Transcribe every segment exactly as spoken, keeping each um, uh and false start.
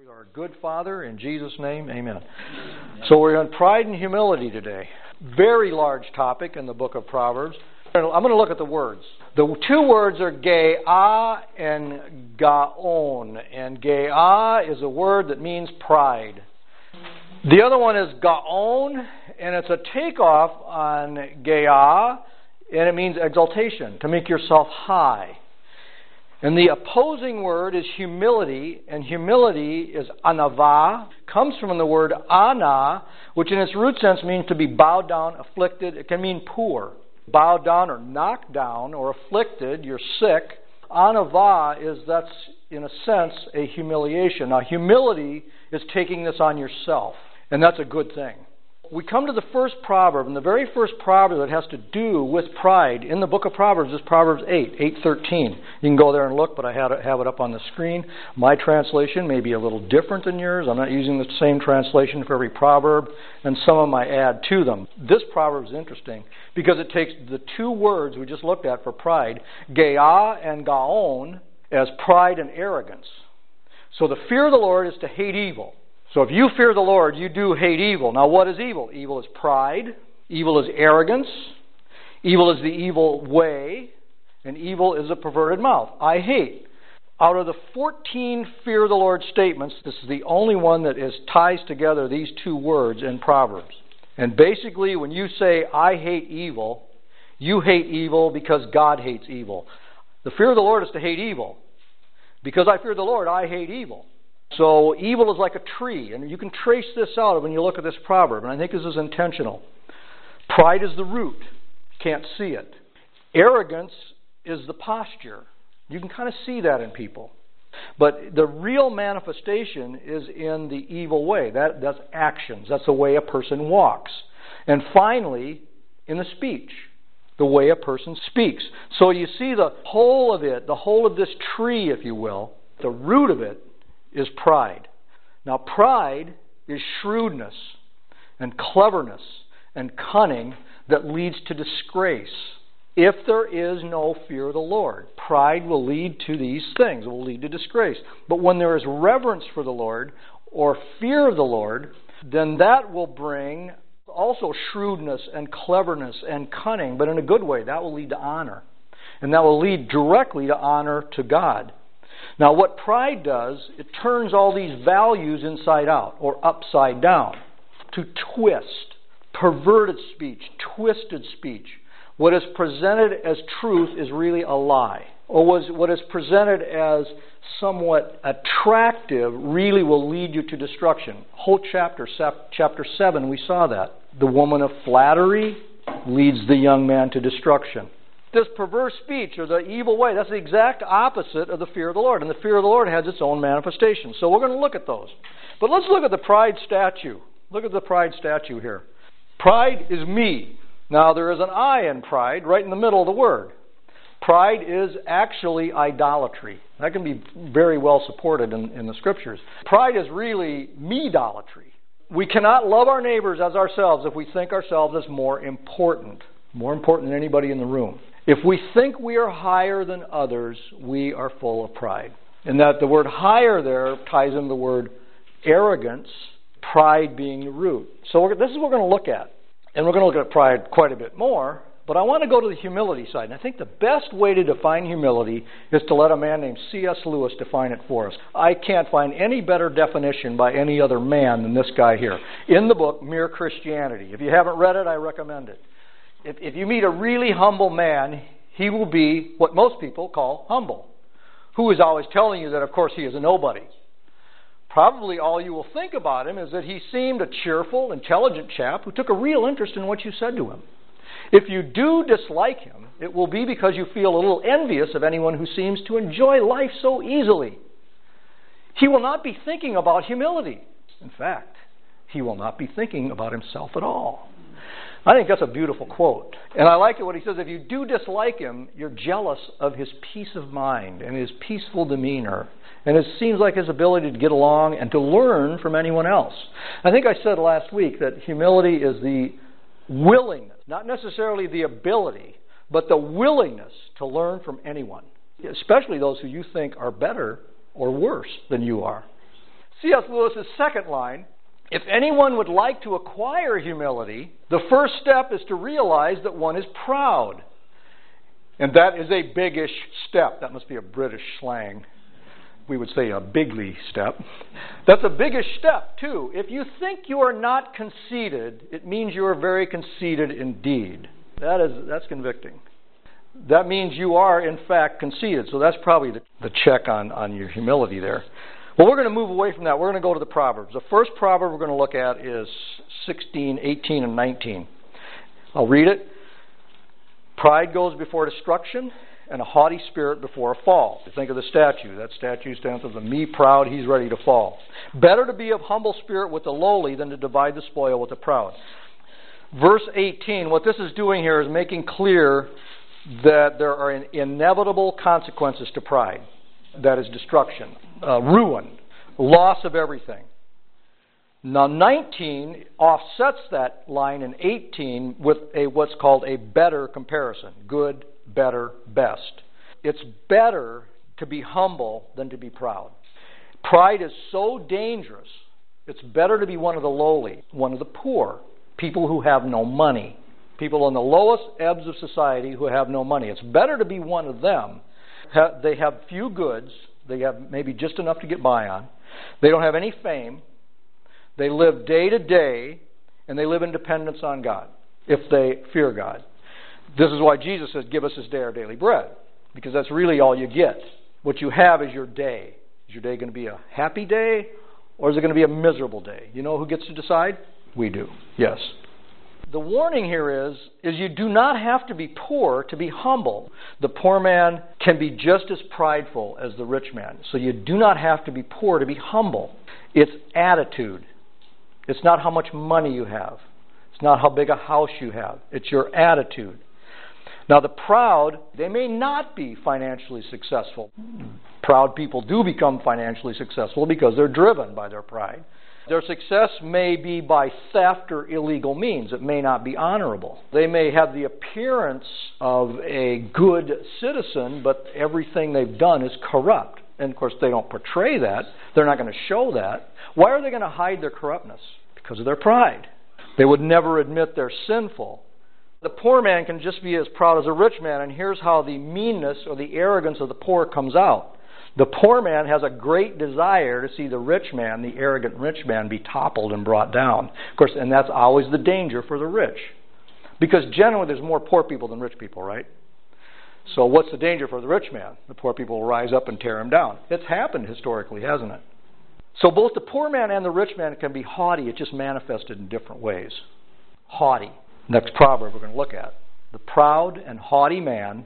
our good Father, in Jesus' name, amen. So we're on pride and humility today. Very large topic in the book of Proverbs. I'm going to look at the words. The two words are ge'ah and gaon. And ge'ah is a word that means pride. The other one is gaon, and it's a takeoff on ge'ah, and it means exaltation, to make yourself high. And the opposing word is humility, and humility is anavah, comes from the word ana, which in its root sense means to be bowed down, afflicted. It can mean poor. Bowed down or knocked down or afflicted, you're sick. Anavah is, that's in a sense, a humiliation. Now, humility is taking this on yourself, and that's a good thing. We come to the first proverb, and the very first proverb that has to do with pride in the book of Proverbs is Proverbs eight, eight thirteen. You can go there and look, but I have it, have it up on the screen. My translation may be a little different than yours. I'm not using the same translation for every proverb, and some of them I add to them. This proverb is interesting because it takes the two words we just looked at for pride, ge'ah and gaon, as pride and arrogance. So the fear of the Lord is to hate evil. So if you fear the Lord, you do hate evil. Now what is evil? Evil is pride. Evil is arrogance. Evil is the evil way. And evil is a perverted mouth. I hate. Out of the fourteen fear of the Lord statements, this is the only one that is ties together these two words in Proverbs. And basically when you say, I hate evil, you hate evil because God hates evil. The fear of the Lord is to hate evil. Because I fear the Lord, I hate evil. So evil is like a tree, and you can trace this out when you look at this proverb, and I think this is intentional. Pride is the root. Can't see it. Arrogance is the posture. You can kind of see that in people. But the real manifestation is in the evil way. That, that's actions. That's the way a person walks. And finally, in the speech, the way a person speaks. So you see the whole of it, the whole of this tree, if you will, the root of it is pride. Now pride is shrewdness and cleverness and cunning that leads to disgrace. If there is no fear of the Lord, pride will lead to these things. It will lead to disgrace. But when there is reverence for the Lord or fear of the Lord, then that will bring also shrewdness and cleverness and cunning, but in a good way. That will lead to honor. And that will lead directly to honor to God. Now what pride does, it turns all these values inside out or upside down to twist, perverted speech, twisted speech. What is presented as truth is really a lie. Or was what is presented as somewhat attractive really will lead you to destruction. Whole chapter, chapter seven, we saw that. The woman of flattery leads the young man to destruction. This perverse speech or the evil way, that's the exact opposite of the fear of the Lord. And the fear of the Lord has its own manifestation. So we're going to look at those. But let's look at the pride statue. Look at the pride statue here. Pride is me. Now there is an I in pride right in the middle of the word. Pride is actually idolatry. That can be very well supported in, in the scriptures. Pride is really me-dolatry. We cannot love our neighbors as ourselves if we think ourselves as more important. More important than anybody in the room. If we think we are higher than others, we are full of pride. And that the word higher there ties in the word arrogance, pride being the root. So we're, this is what we're going to look at. And we're going to look at pride quite a bit more. But I want to go to the humility side. And I think the best way to define humility is to let a man named C S Lewis define it for us. I can't find any better definition by any other man than this guy here. In the book, Mere Christianity. If you haven't read it, I recommend it. If, if you meet a really humble man, he will be what most people call humble. Who is always telling you that, of course, he is a nobody. Probably all you will think about him is that he seemed a cheerful, intelligent chap who took a real interest in what you said to him. If you do dislike him, it will be because you feel a little envious of anyone who seems to enjoy life so easily. He will not be thinking about humility. In fact, he will not be thinking about himself at all. I think that's a beautiful quote. And I like it when he says, if you do dislike him, you're jealous of his peace of mind and his peaceful demeanor. And it seems like his ability to get along and to learn from anyone else. I think I said last week that humility is the willingness, not necessarily the ability, but the willingness to learn from anyone. Especially those who you think are better or worse than you are. C S Lewis's second line, if anyone would like to acquire humility, the first step is to realize that one is proud. And that is a biggish step. That must be a British slang. We would say a bigly step. That's a biggish step, too. If you think you are not conceited, it means you are very conceited indeed. That is, that's convicting. That means you are, in fact, conceited. So that's probably the, the check on, on your humility there. Well, we're going to move away from that. We're going to go to the Proverbs. The first proverb we're going to look at is sixteen, eighteen, and nineteen. I'll read it. Pride goes before destruction, and a haughty spirit before a fall. Think of the statue. That statue stands for the me proud, he's ready to fall. Better to be of humble spirit with the lowly than to divide the spoil with the proud. Verse eighteen, what this is doing here is making clear that there are inevitable consequences to pride. That is destruction, uh, ruin, loss of everything. Now nineteen offsets that line in eighteen with a what's called a better comparison. Good, better, best. It's better to be humble than to be proud. Pride is so dangerous. It's better to be one of the lowly, one of the poor, people who have no money, people on the lowest ebbs of society who have no money. It's better to be one of them. They have few goods. They have maybe just enough to get by on. They don't have any fame. They live day to day, and they live in dependence on God, if they fear God. This is why Jesus says, give us this day our daily bread, because that's really all you get. What you have is your day. Is your day going to be a happy day, or is it going to be a miserable day? You know who gets to decide? We do, yes. The warning here is, is you do not have to be poor to be humble. The poor man can be just as prideful as the rich man. So you do not have to be poor to be humble. It's attitude. It's not how much money you have. It's not how big a house you have. It's your attitude. Now the proud, they may not be financially successful. Proud people do become financially successful because they're driven by their pride. Their success may be by theft or illegal means. It may not be honorable. They may have the appearance of a good citizen, but everything they've done is corrupt. And of course, they don't portray that. They're not going to show that. Why are they going to hide their corruptness? Because of their pride. They would never admit they're sinful. The poor man can just be as proud as a rich man, and here's how the meanness or the arrogance of the poor comes out. The poor man has a great desire to see the rich man, the arrogant rich man, be toppled and brought down. Of course, and that's always the danger for the rich. Because generally there's more poor people than rich people, right? So what's the danger for the rich man? The poor people will rise up and tear him down. It's happened historically, hasn't it? So both the poor man and the rich man can be haughty. It's just manifested in different ways. Haughty. Next proverb we're going to look at. The proud and haughty man,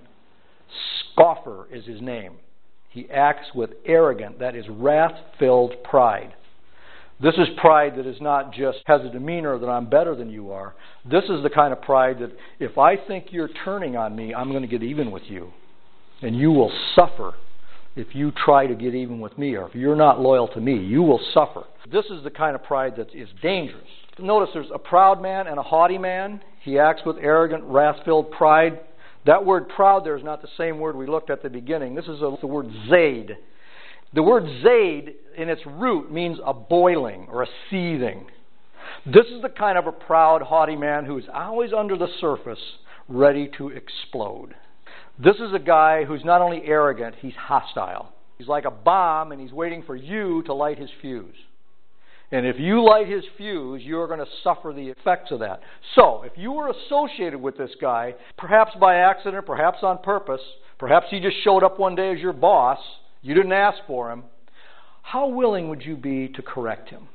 scoffer is his name. He acts with arrogant, that is wrath-filled pride. This is pride that is not just has a demeanor that I'm better than you are. This is the kind of pride that if I think you're turning on me, I'm going to get even with you. And you will suffer if you try to get even with me, or if you're not loyal to me, you will suffer. This is the kind of pride that is dangerous. Notice there's a proud man and a haughty man. He acts with arrogant, wrath-filled pride. That word proud there is not the same word we looked at at the beginning. This is a, the word zaid. The word zaid in its root means a boiling or a seething. This is the kind of a proud, haughty man who is always under the surface, ready to explode. This is a guy who's not only arrogant, he's hostile. He's like a bomb, and he's waiting for you to light his fuse. And if you light his fuse, you're going to suffer the effects of that. So, if you were associated with this guy, perhaps by accident, perhaps on purpose, perhaps he just showed up one day as your boss, you didn't ask for him, how willing would you be to correct him?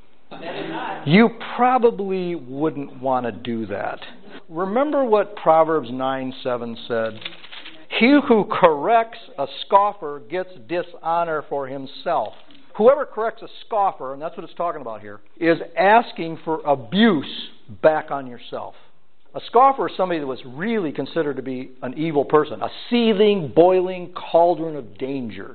You probably wouldn't want to do that. Remember what Proverbs nine seven said? He who corrects a scoffer gets dishonor for himself. Whoever corrects a scoffer, and that's what it's talking about here, is asking for abuse back on yourself. A scoffer is somebody that was really considered to be an evil person, a seething, boiling cauldron of danger.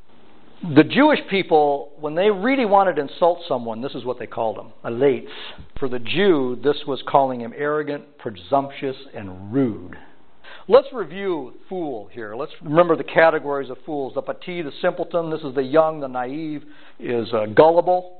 The Jewish people, when they really wanted to insult someone, this is what they called him, a lates. For the Jew, this was calling him arrogant, presumptuous, and rude. Let's review fool here. Let's remember the categories of fools. The pati, the simpleton. This is the young, the naive, is uh, gullible.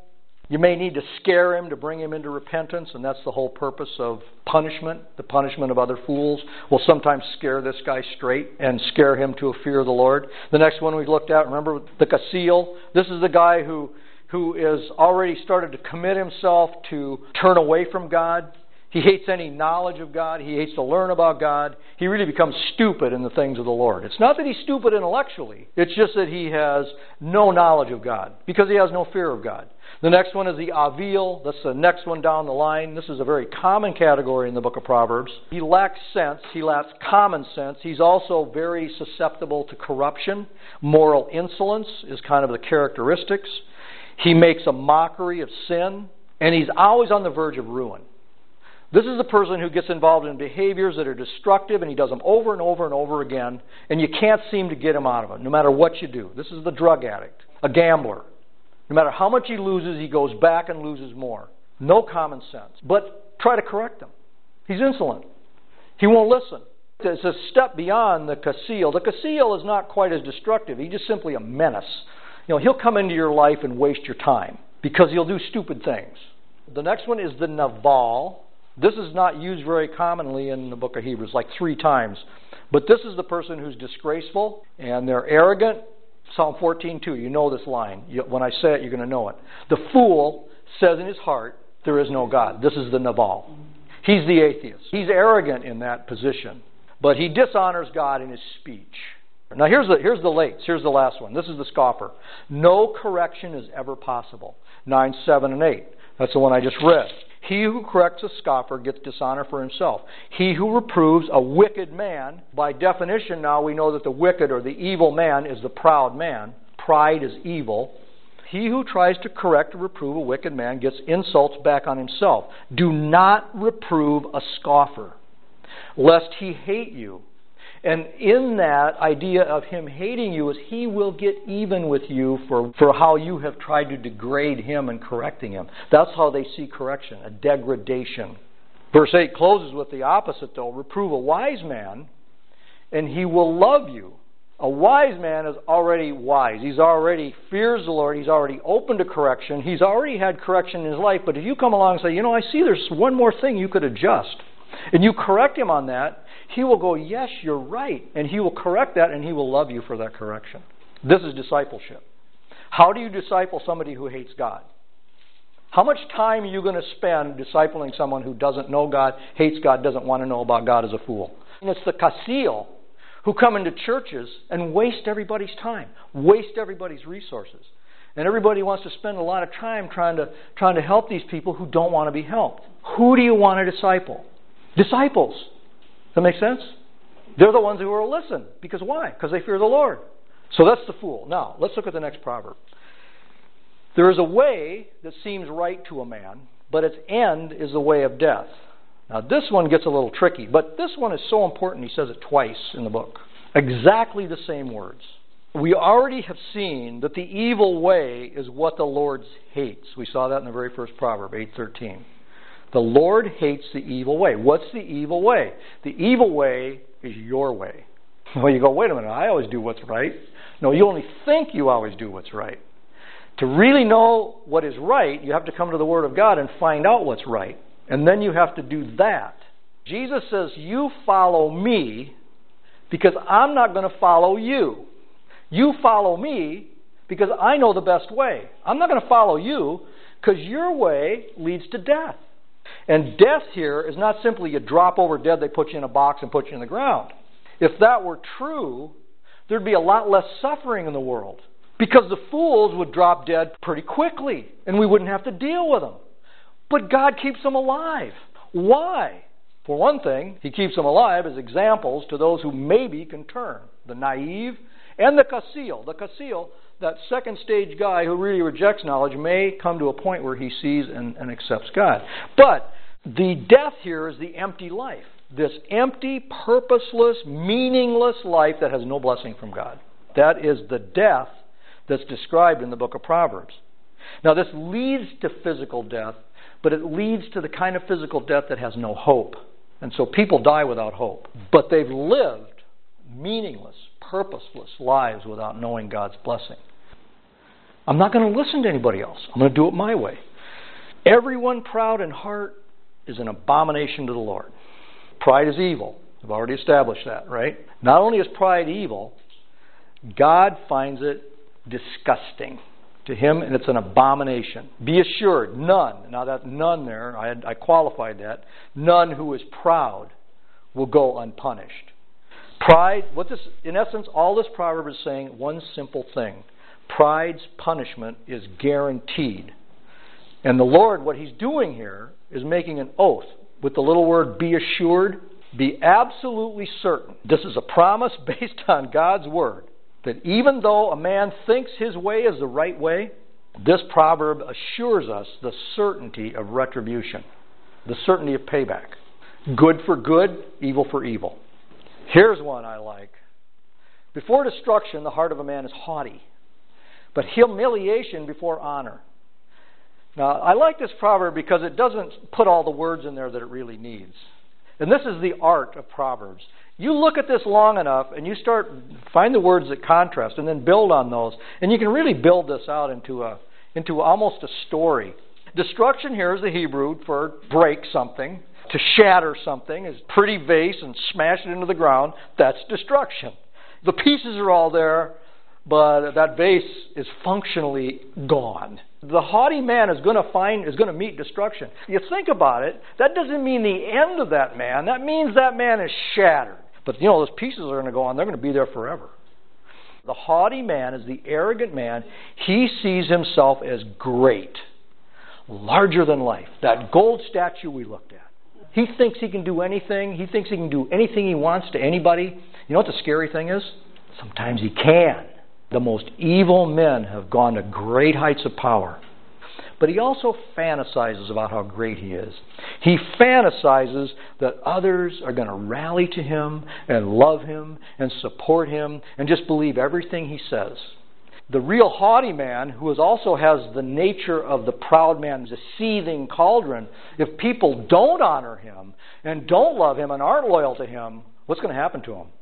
You may need to scare him to bring him into repentance, and that's the whole purpose of punishment. The punishment of other fools will sometimes scare this guy straight and scare him to a fear of the Lord. The next one we looked at, remember, the Kasil. This is the guy who, who is already started to commit himself to turn away from God. He hates any knowledge of God. He hates to learn about God. He really becomes stupid in the things of the Lord. It's not that he's stupid intellectually. It's just that he has no knowledge of God because he has no fear of God. The next one is the Avil. That's the next one down the line. This is a very common category in the book of Proverbs. He lacks sense. He lacks common sense. He's also very susceptible to corruption. Moral insolence is kind of the characteristics. He makes a mockery of sin. And he's always on the verge of ruin. This is the person who gets involved in behaviors that are destructive, and he does them over and over and over again, and you can't seem to get him out of it, no matter what you do. This is the drug addict, a gambler. No matter how much he loses, he goes back and loses more. No common sense. But try to correct him. He's insolent. He won't listen. It's a step beyond the Kasil. The Kasil is not quite as destructive. He's just simply a menace. You know, he'll come into your life and waste your time because he'll do stupid things. The next one is the Naval. This is not used very commonly in the book of Hebrews, like three times. But this is the person who's disgraceful and they're arrogant. Psalm fourteen two, you know this line. You, when I say it, you're going to know it. The fool says in his heart, there is no God. This is the Naval. He's the atheist. He's arrogant in that position. But he dishonors God in his speech. Now here's the, here's the lates. Here's the last one. This is the scoffer. No correction is ever possible. nine, seven, and eight. That's the one I just read. He who corrects a scoffer gets dishonor for himself. He who reproves a wicked man, by definition now we know that the wicked or the evil man is the proud man. Pride is evil. He who tries to correct or reprove a wicked man gets insults back on himself. Do not reprove a scoffer, lest he hate you. And in that idea of him hating you is he will get even with you for, for how you have tried to degrade him and correcting him. That's how they see correction, a degradation. Verse eight closes with the opposite though. Reprove a wise man and he will love you. A wise man is already wise. He's already fears the Lord. He's already open to correction. He's already had correction in his life. But if you come along and say, you know, I see there's one more thing you could adjust, and you correct him on that, he will go, yes, you're right. And he will correct that and he will love you for that correction. This is discipleship. How do you disciple somebody who hates God? How much time are you going to spend discipling someone who doesn't know God, hates God, doesn't want to know about God, as a fool? And it's the Kasil who come into churches and waste everybody's time, waste everybody's resources. And everybody wants to spend a lot of time trying to, trying to help these people who don't want to be helped. Who do you want to disciple? Disciples. Does that make sense? They're the ones who will listen. Because why? Because they fear the Lord. So that's the fool. Now, let's look at the next proverb. There is a way that seems right to a man, but its end is the way of death. Now, this one gets a little tricky, but this one is so important he says it twice in the book. Exactly the same words. We already have seen that the evil way is what the Lord hates. We saw that in the very first proverb, eight thirteen. The Lord hates the evil way. What's the evil way? The evil way is your way. Well, you go, wait a minute, I always do what's right. No, you only think you always do what's right. To really know what is right, you have to come to the Word of God and find out what's right. And then you have to do that. Jesus says, you follow me because I'm not going to follow you. You follow me because I know the best way. I'm not going to follow you because your way leads to death. And death here is not simply you drop over dead, they put you in a box and put you in the ground. If that were true, there'd be a lot less suffering in the world. Because the fools would drop dead pretty quickly and we wouldn't have to deal with them. But God keeps them alive. Why? For one thing, He keeps them alive as examples to those who maybe can turn. The naive and the Kasil. The Kasil, that second stage guy who really rejects knowledge, may come to a point where he sees and, and accepts God. But the death here is the empty life. This empty, purposeless, meaningless life that has no blessing from God. That is the death that's described in the book of Proverbs. Now this leads to physical death, but it leads to the kind of physical death that has no hope. And so people die without hope. But they've lived meaningless, purposeless lives without knowing God's blessing. I'm not going to listen to anybody else. I'm going to do it my way. Everyone proud in heart is an abomination to the Lord. Pride is evil. I've already established that, right? Not only is pride evil, God finds it disgusting to Him, and it's an abomination. Be assured, none, now that none there, I, I qualified that, none who is proud will go unpunished. Pride, what this, in essence, all this proverb is saying, one simple thing. Pride's punishment is guaranteed. And the Lord, what He's doing here, is making an oath with the little word, be assured, be absolutely certain. This is a promise based on God's Word, that even though a man thinks his way is the right way, this proverb assures us the certainty of retribution, the certainty of payback. Good for good, evil for evil. Here's one I like. Before destruction, the heart of a man is haughty, but humiliation before honor. Now, I like this proverb because it doesn't put all the words in there that it really needs. And this is the art of Proverbs. You look at this long enough and you start, find the words that contrast and then build on those. And you can really build this out into a into almost a story. Destruction here is the Hebrew for break something. To shatter something is pretty vase and smash it into the ground. That's destruction. The pieces are all there, but that vase is functionally gone. The haughty man is going to find, is going to meet destruction. You think about it, that doesn't mean the end of that man. That means that man is shattered. But you know, those pieces are going to go on. They're going to be there forever. The haughty man is the arrogant man. He sees himself as great, larger than life. That gold statue we looked at. He thinks he can do anything. He thinks he can do anything he wants to anybody. You know what the scary thing is? Sometimes he can. The most evil men have gone to great heights of power. But he also fantasizes about how great he is. He fantasizes that others are going to rally to him and love him and support him and just believe everything he says. The real haughty man, who is also has the nature of the proud man, the seething cauldron, if people don't honor him and don't love him and aren't loyal to him, what's going to happen to him?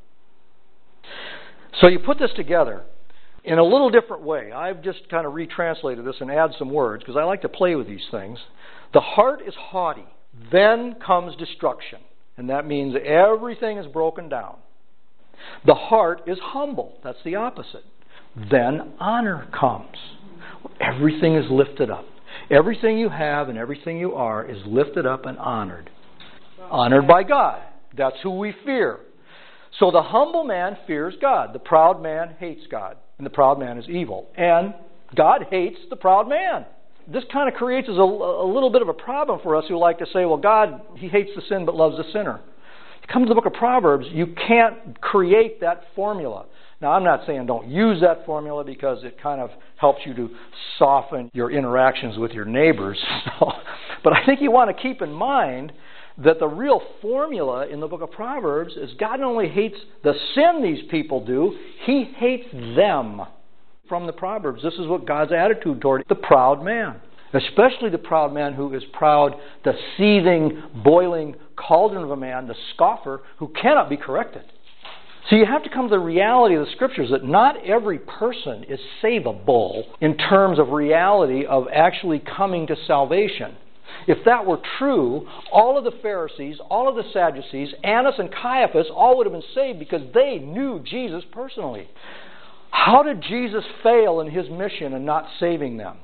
So you put this together in a little different way. I've just kind of retranslated this and add some words because I like to play with these things. The heart is haughty. Then comes destruction. And that means everything is broken down. The heart is humble. That's the opposite. Then honor comes. Everything is lifted up. Everything you have and everything you are is lifted up and honored. Honored by God. That's who we fear. So the humble man fears God. The proud man hates God. And the proud man is evil. And God hates the proud man. This kind of creates a, a little bit of a problem for us who like to say, well, God, He hates the sin but loves the sinner. You come to the book of Proverbs, you can't create that formula. Now, I'm not saying don't use that formula because it kind of helps you to soften your interactions with your neighbors. So, but I think you want to keep in mind that the real formula in the book of Proverbs is God not only hates the sin these people do, He hates them. From the Proverbs, this is what God's attitude toward the proud man. Especially the proud man who is proud, the seething, boiling cauldron of a man, the scoffer, who cannot be corrected. So you have to come to the reality of the Scriptures that not every person is savable in terms of reality of actually coming to salvation. If that were true, all of the Pharisees, all of the Sadducees, Annas and Caiaphas, all would have been saved because they knew Jesus personally. How did Jesus fail in His mission in not saving them?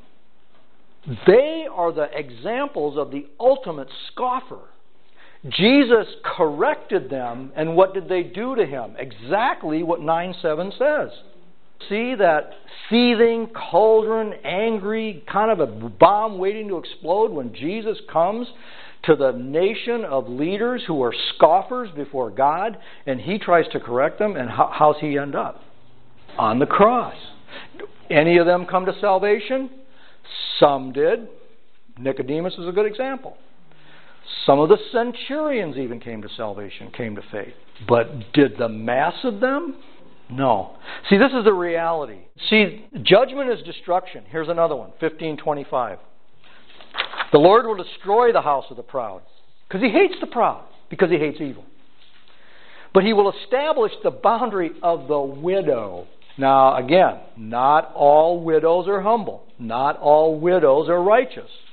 They are the examples of the ultimate scoffer. Jesus corrected them, and what did they do to Him? Exactly what nine seven says. See that seething, cauldron, angry, kind of a bomb waiting to explode when Jesus comes to the nation of leaders who are scoffers before God, and He tries to correct them, and how, how's He end up? On the cross. Any of them come to salvation? Some did. Nicodemus is a good example. Some of the centurions even came to salvation, came to faith. But did the mass of them? No. See, this is the reality. See, judgment is destruction. Here's another one, fifteen twenty-five. The Lord will destroy the house of the proud. Because He hates the proud. Because He hates evil. But He will establish the boundary of the widow. Now, again, not all widows are humble. Not all widows are righteous.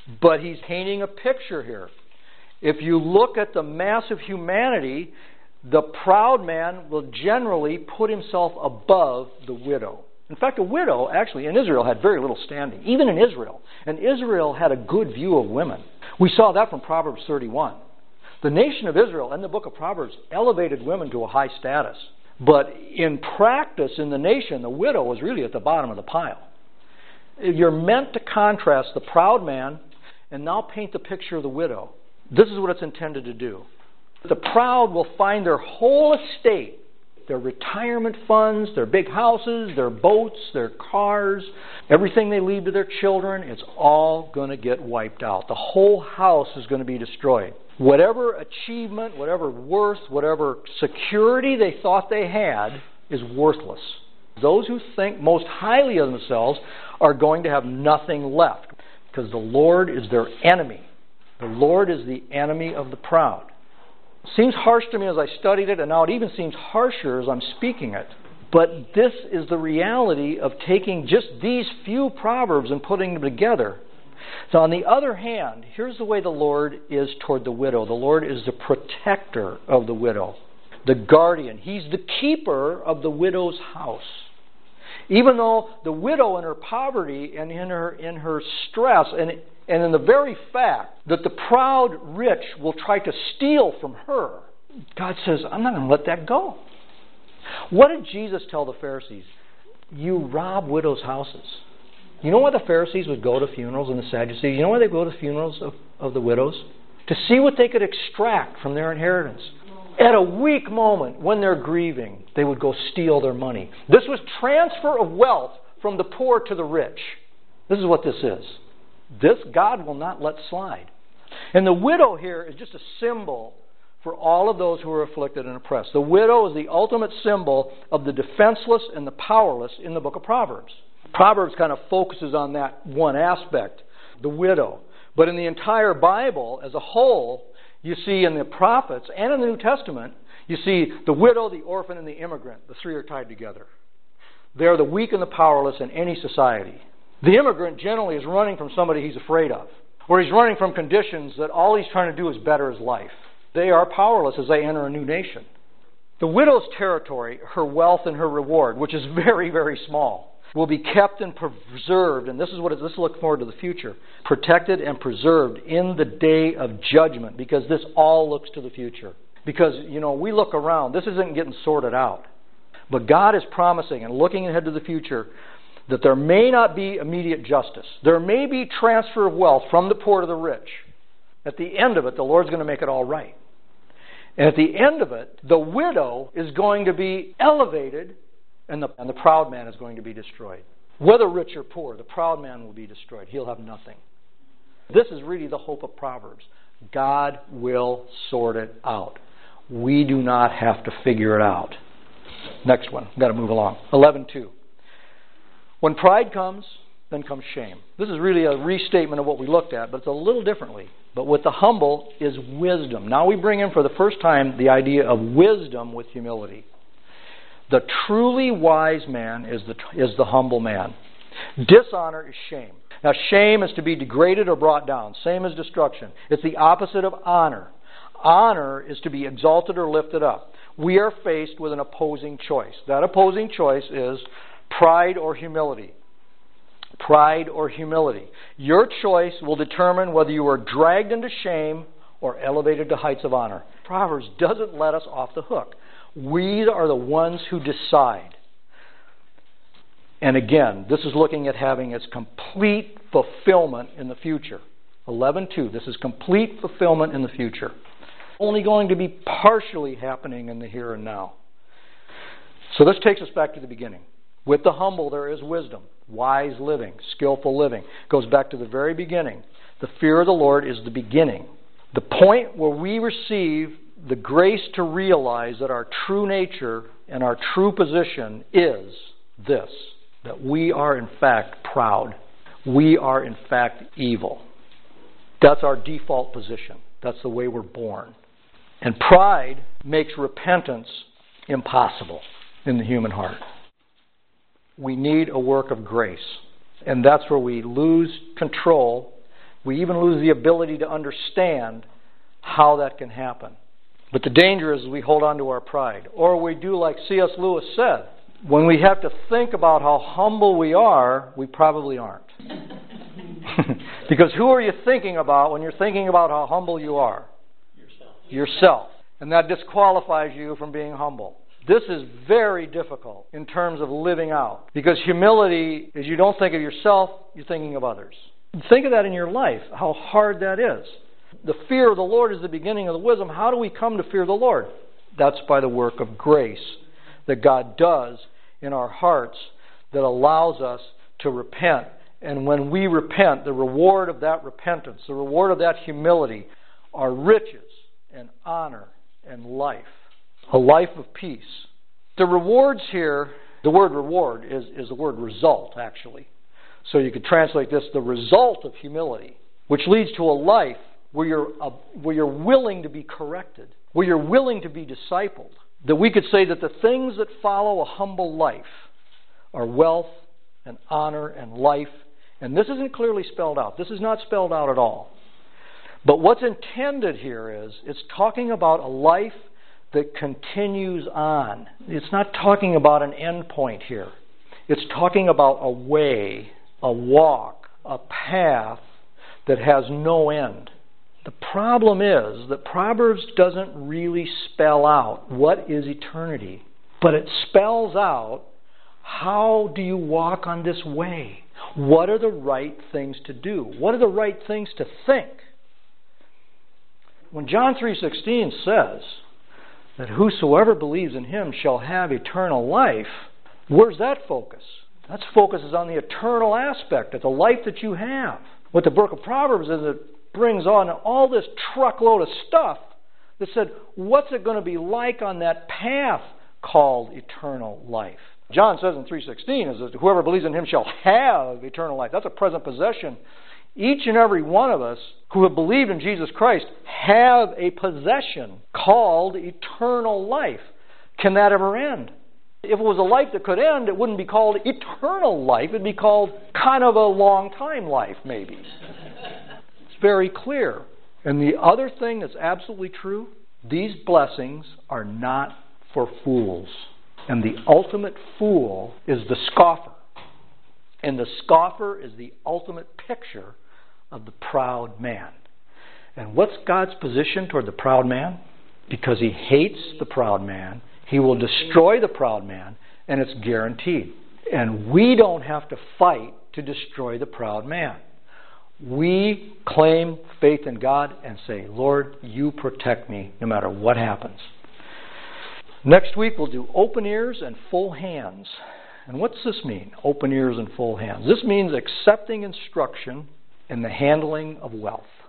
But he's painting a picture here. If you look at the mass of humanity, the proud man will generally put himself above the widow. In fact, a widow, actually, in Israel had very little standing, even in Israel. And Israel had a good view of women. We saw that from Proverbs thirty-one. The nation of Israel and the book of Proverbs elevated women to a high status. But in practice in the nation, the widow was really at the bottom of the pile. You're meant to contrast the proud man and now paint the picture of the widow. This is what it's intended to do. The proud will find their whole estate, their retirement funds, their big houses, their boats, their cars, everything they leave to their children, it's all going to get wiped out. The whole house is going to be destroyed. Whatever achievement, whatever worth, whatever security they thought they had is worthless. Those who think most highly of themselves are going to have nothing left because the Lord is their enemy. The Lord is the enemy of the proud. Seems harsh to me as I studied it, and now it even seems harsher as I'm speaking it. But this is the reality of taking just these few proverbs and putting them together. So on the other hand, here's the way the Lord is toward the widow. The Lord is the protector of the widow, the guardian. He's the keeper of the widow's house. Even though the widow in her poverty and in her in her stress and and in the very fact that the proud rich will try to steal from her, God says, I'm not going to let that go. What did Jesus tell the Pharisees? You rob widows' houses. You know why the Pharisees would go to funerals and the Sadducees? You know why they go to funerals of, of the widows? To see what they could extract from their inheritance. At a weak moment, when they're grieving, they would go steal their money. This was transfer of wealth from the poor to the rich. This is what this is. This God will not let slide. And the widow here is just a symbol for all of those who are afflicted and oppressed. The widow is the ultimate symbol of the defenseless and the powerless in the book of Proverbs. Proverbs kind of focuses on that one aspect, the widow. But in the entire Bible as a whole, you see in the prophets and in the New Testament, you see the widow, the orphan, and the immigrant. The three are tied together. They are the weak and the powerless in any society. The immigrant generally is running from somebody he's afraid of, or he's running from conditions that all he's trying to do is better his life. They are powerless as they enter a new nation. The widow's territory, her wealth and her reward, which is very, very small, will be kept and preserved, and this is what it, this look forward to the future, protected and preserved in the day of judgment, because this all looks to the future. Because, you know, we look around, this isn't getting sorted out. But God is promising and looking ahead to the future that there may not be immediate justice. There may be transfer of wealth from the poor to the rich. At the end of it, the Lord's going to make it all right. And at the end of it, the widow is going to be elevated and the, and the proud man is going to be destroyed. Whether rich or poor, the proud man will be destroyed. He'll have nothing. This is really the hope of Proverbs. God will sort it out. We do not have to figure it out. Next one. We've got to move along. eleven two. When pride comes, then comes shame. This is really a restatement of what we looked at, but it's a little differently. But with the humble is wisdom. Now we bring in for the first time the idea of wisdom with humility. The truly wise man is the, is the humble man. Dishonor is shame. Now shame is to be degraded or brought down. Same as destruction. It's the opposite of honor. Honor is to be exalted or lifted up. We are faced with an opposing choice. That opposing choice is pride or humility. Pride or humility. Your choice will determine whether you are dragged into shame or elevated to heights of honor. Proverbs doesn't let us off the hook. We are the ones who decide. And again, this is looking at having its complete fulfillment in the future. eleven two. This is complete fulfillment in the future. Only going to be partially happening in the here and now. So this takes us back to the beginning. With the humble there is wisdom, wise living, skillful living. It goes back to the very beginning. The fear of the Lord is the beginning. The point where we receive the grace to realize that our true nature and our true position is this, that we are in fact proud. We are in fact evil. That's our default position. That's the way we're born. And pride makes repentance impossible in the human heart. We need a work of grace. And that's where we lose control. We even lose the ability to understand how that can happen. But the danger is we hold on to our pride. Or we do like C S Lewis said, when we have to think about how humble we are, we probably aren't. Because who are you thinking about when you're thinking about how humble you are? Yourself. Yourself. And that disqualifies you from being humble. This is very difficult in terms of living out. Because humility is you don't think of yourself, you're thinking of others. Think of that in your life, how hard that is. The fear of the Lord is the beginning of the wisdom. How do we come to fear the Lord? That's by the work of grace that God does in our hearts that allows us to repent. And when we repent, the reward of that repentance, the reward of that humility, are riches and honor and life. A life of peace. The rewards here, the word reward is, is the word result, actually. So you could translate this, the result of humility, which leads to a life where you're, uh, where you're willing to be corrected, where you're willing to be discipled. That we could say that the things that follow a humble life are wealth and honor and life. And this isn't clearly spelled out. This is not spelled out at all. But what's intended here is, it's talking about a life that continues on. It's not talking about an end point here. It's talking about a way, a walk, a path that has no end. The problem is that Proverbs doesn't really spell out what is eternity, but it spells out how do you walk on this way? What are the right things to do? What are the right things to think? When John three sixteen says that whosoever believes in him shall have eternal life, where's that focus? That focus is on the eternal aspect of the life that you have. What the book of Proverbs is, it brings on all this truckload of stuff that said, what's it going to be like on that path called eternal life? John says in three sixteen is that whoever believes in him shall have eternal life. That's a present possession. Each and every one of us who have believed in Jesus Christ have a possession called eternal life. Can that ever end? If it was a life that could end, it wouldn't be called eternal life. It'd be called kind of a long time life, maybe. It's very clear. And the other thing that's absolutely true, these blessings are not for fools. And the ultimate fool is the scoffer. And the scoffer is the ultimate picture of the proud man. And what's God's position toward the proud man? Because he hates the proud man, he will destroy the proud man, and it's guaranteed. And we don't have to fight to destroy the proud man. We claim faith in God and say, Lord, you protect me no matter what happens. Next week we'll do open ears and full hands. And what's this mean, open ears and full hands? This means accepting instruction in the handling of wealth.